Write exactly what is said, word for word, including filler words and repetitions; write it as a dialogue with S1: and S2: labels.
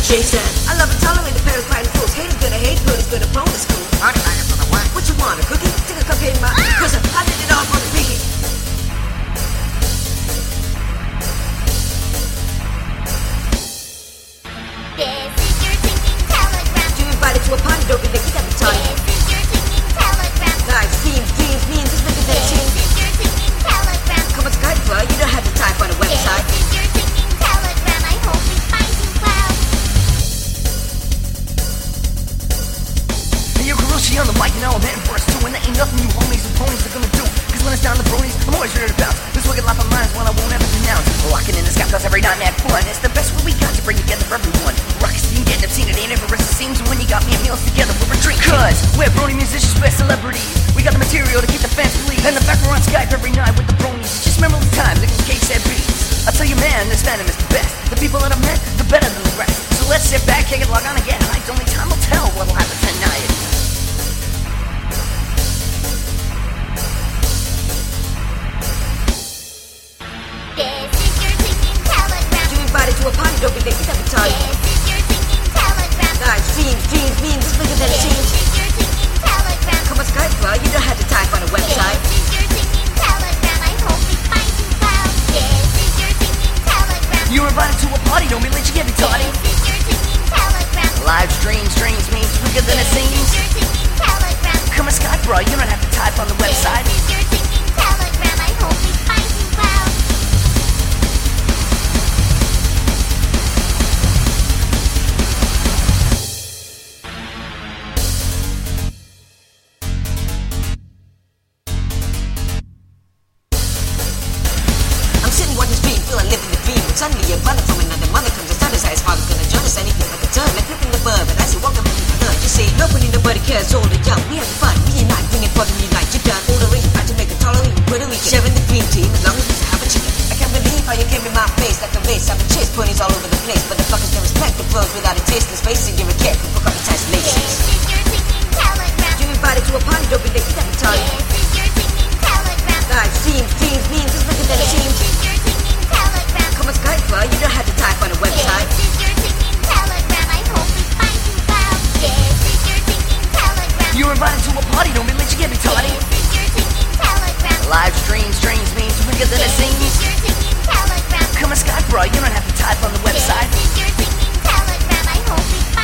S1: Jason. I love and tolerate the parents, fighting fools. Haters gonna hate, good is gonna phone to school.
S2: Party liner for the what?
S1: What you want, a cookie? Take a cupcake in my cause I did it all for the biggie.
S3: This is your singing telegram.
S1: You invited to a party, don't be thinking that we taught you.
S3: This is your singing telegram.
S1: Live streams, dreams, means just making that
S3: This
S1: change.
S3: is your singing telegram.
S1: Come on, Skype, bro, you don't have to type on a website.
S3: This is your singing telegram. I hope we find you well.
S2: Hey, yo, Karushi on the mic, and now I'm heading for us too. And there ain't nothing you homies and ponies are gonna do. Cause when it's down to bronies, I'm always ready to bounce. This wicked life of mine is one I won't ever denounce. Locking in the sky cause every night had fun. It's the best way we got to bring together everyone. Rockets, you can get up, seen it ain't ever as it seems. And when you got me and meals together, we're a dream. Cause we're brony musicians, we're celebrities. We got the material to keep the fans pleased. And the fact we're on Skype every night with the bronies, it's just memorable times, like Kate said beats. I tell you man, this fandom is the best. The people that I've met, the better than the rest. So let's sit back, kick it, log on again. Like only time will tell what'll happen tonight.
S3: This is your singing telegram.
S1: You invited to a party, don't be thinking that we taught you.
S3: This is your singing telegram.
S1: Live streams, dreams, means just making that
S3: This
S1: change.
S3: is your singing telegram.
S1: Come on, Skype, bro, you don't have to type on a website.
S3: This is your singing telegram. I hope we find you well. This is your singing telegram.
S2: You were invited to a party, don't be late, you can't be taughty.
S3: This is your singing telegram.
S2: Live streams, streams means quicker than it
S3: This is
S2: seems.
S3: your singing telegram.
S2: Come on, Skype, bro, you don't have to type on the website.
S3: This is your singing telegram. I hope we find you well.
S1: I'm sitting watching stream, feel like living the dream. But suddenly a brother from another mother comes to start us. His father's gonna join us. Anything like a turn, like flipping the bird. But as you walk up into the third, you say nobody, nobody cares. Old or young, we having fun. We unite, bring it forth and unite. You're done. All the way, about to make a taller, even Puerto Rican. Sharing the dream team, as long as we still have a chicken. I can't believe how you came in my face like a vase. I've been chased ponies all over the place, but the fuckers don't respect the pros without a taste. His face and give a care for copy translations.
S3: This is your singing telegram.
S1: You invited to a party, don't be thinking that we taught you.
S3: This is your singing telegram.
S1: Live streams, dreams, means just making that
S3: This
S1: change.
S3: is your singing telegram.
S1: Come on, Skype, bro, you don't have to type on a website.
S3: This is your singing telegram. I hope we find you well. This is your singing telegram.
S2: You were invited to a party, don't be late, you can't be taughty.
S3: This is your singing telegram.
S2: Live streams, streams means quicker than it
S3: This is
S2: seems.
S3: your singing telegram.
S2: Come on, Skype, bro, you don't have to type on the website.
S3: This is your singing telegram. I hope we